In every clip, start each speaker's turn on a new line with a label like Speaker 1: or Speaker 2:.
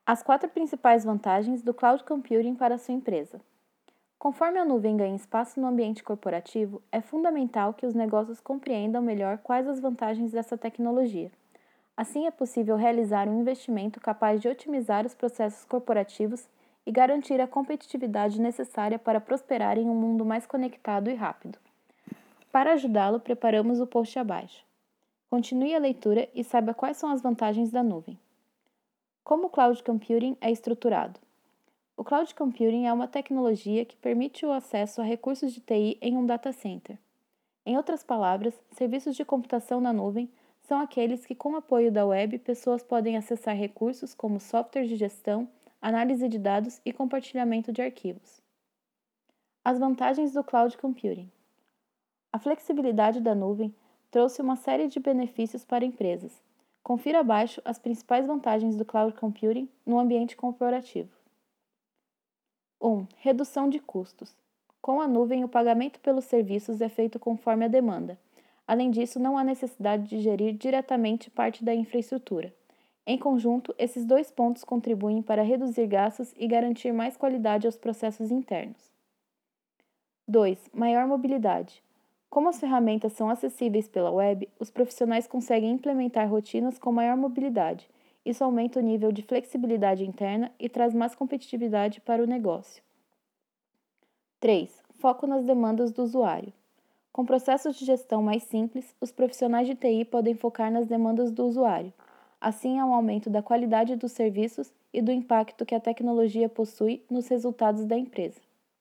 Speaker 1: As 4 principais vantagens do cloud computing para a sua empresa. Conforme a nuvem ganha espaço no ambiente corporativo, é fundamental que os negócios compreendam melhor quais as vantagens dessa tecnologia. Assim, é possível realizar um investimento capaz de otimizar os processos corporativos e garantir a competitividade necessária para prosperar em um mundo mais conectado e rápido. Para ajudá-lo, preparamos o post abaixo. Continue a leitura e saiba quais são as vantagens da nuvem. Como o cloud computing é estruturado? O cloud computing é uma tecnologia que permite o acesso a recursos de TI em um data center. Em outras palavras, serviços de computação na nuvem são aqueles que, com o apoio da web, pessoas podem acessar recursos como software de gestão, análise de dados e compartilhamento de arquivos. As vantagens do cloud computing. A flexibilidade da nuvem trouxe uma série de benefícios para empresas. Confira abaixo as principais vantagens do cloud computing no ambiente corporativo. 1. Redução de custos. Com a nuvem, o pagamento pelos serviços é feito conforme a demanda. Além disso, não há necessidade de gerir diretamente parte da infraestrutura. Em conjunto, esses 2 pontos contribuem para reduzir gastos e garantir mais qualidade aos processos internos. 2. Maior mobilidade. Como as ferramentas são acessíveis pela web, os profissionais conseguem implementar rotinas com maior mobilidade. Isso aumenta o nível de flexibilidade interna e traz mais competitividade para o negócio. 3. Foco nas demandas do usuário. Com processos de gestão mais simples, os profissionais de TI podem focar nas demandas do usuário. Assim, há um aumento da qualidade dos serviços e do impacto que a tecnologia possui nos resultados da empresa.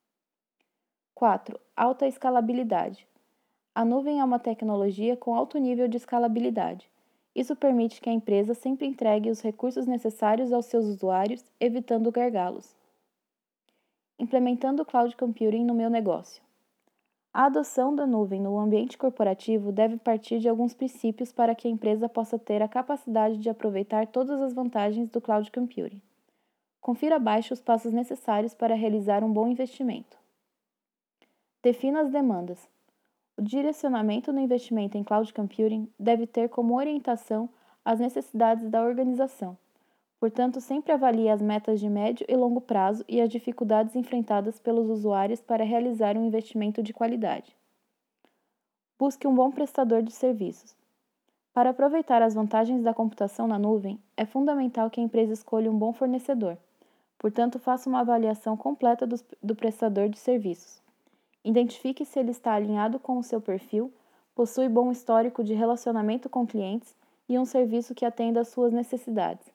Speaker 1: 4. Alta escalabilidade. A nuvem é uma tecnologia com alto nível de escalabilidade. Isso permite que a empresa sempre entregue os recursos necessários aos seus usuários, evitando gargalos. Implementando o cloud computing no meu negócio. A adoção da nuvem no ambiente corporativo deve partir de alguns princípios para que a empresa possa ter a capacidade de aproveitar todas as vantagens do cloud computing. Confira abaixo os passos necessários para realizar um bom investimento. Defina as demandas. O direcionamento no investimento em cloud computing deve ter como orientação as necessidades da organização. Portanto, sempre avalie as metas de médio e longo prazo e as dificuldades enfrentadas pelos usuários para realizar um investimento de qualidade. Busque um bom prestador de serviços. Para aproveitar as vantagens da computação na nuvem, é fundamental que a empresa escolha um bom fornecedor. Portanto, faça uma avaliação completa do prestador de serviços. Identifique se ele está alinhado com o seu perfil, possui bom histórico de relacionamento com clientes e um serviço que atenda às suas necessidades.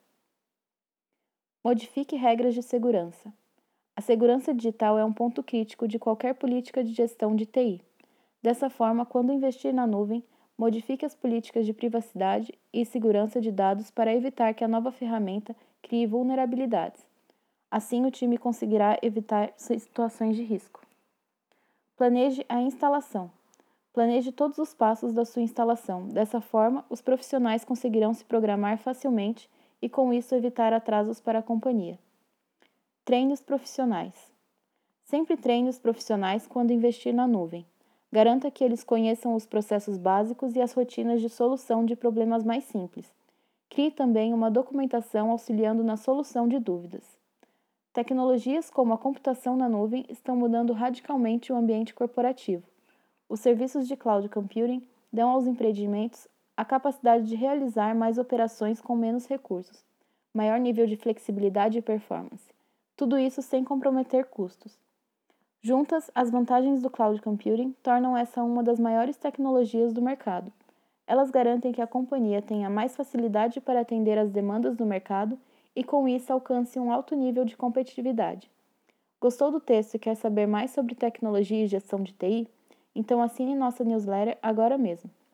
Speaker 1: Modifique regras de segurança. A segurança digital é um ponto crítico de qualquer política de gestão de TI. Dessa forma, quando investir na nuvem, modifique as políticas de privacidade e segurança de dados para evitar que a nova ferramenta crie vulnerabilidades. Assim, o time conseguirá evitar situações de risco. Planeje a instalação. Planeje todos os passos da sua instalação. Dessa forma, os profissionais conseguirão se programar facilmente e, com isso, evitar atrasos para a companhia. Treine os profissionais. Sempre treine os profissionais quando investir na nuvem. Garanta que eles conheçam os processos básicos e as rotinas de solução de problemas mais simples. Crie também uma documentação auxiliando na solução de dúvidas. Tecnologias como a computação na nuvem estão mudando radicalmente o ambiente corporativo. Os serviços de cloud computing dão aos empreendimentos a capacidade de realizar mais operações com menos recursos, maior nível de flexibilidade e performance. Tudo isso sem comprometer custos. Juntas, as vantagens do cloud computing tornam essa uma das maiores tecnologias do mercado. Elas garantem que a companhia tenha mais facilidade para atender às demandas do mercado e, com isso, alcance um alto nível de competitividade. Gostou do texto e quer saber mais sobre tecnologia e gestão de TI? Então assine nossa newsletter agora mesmo.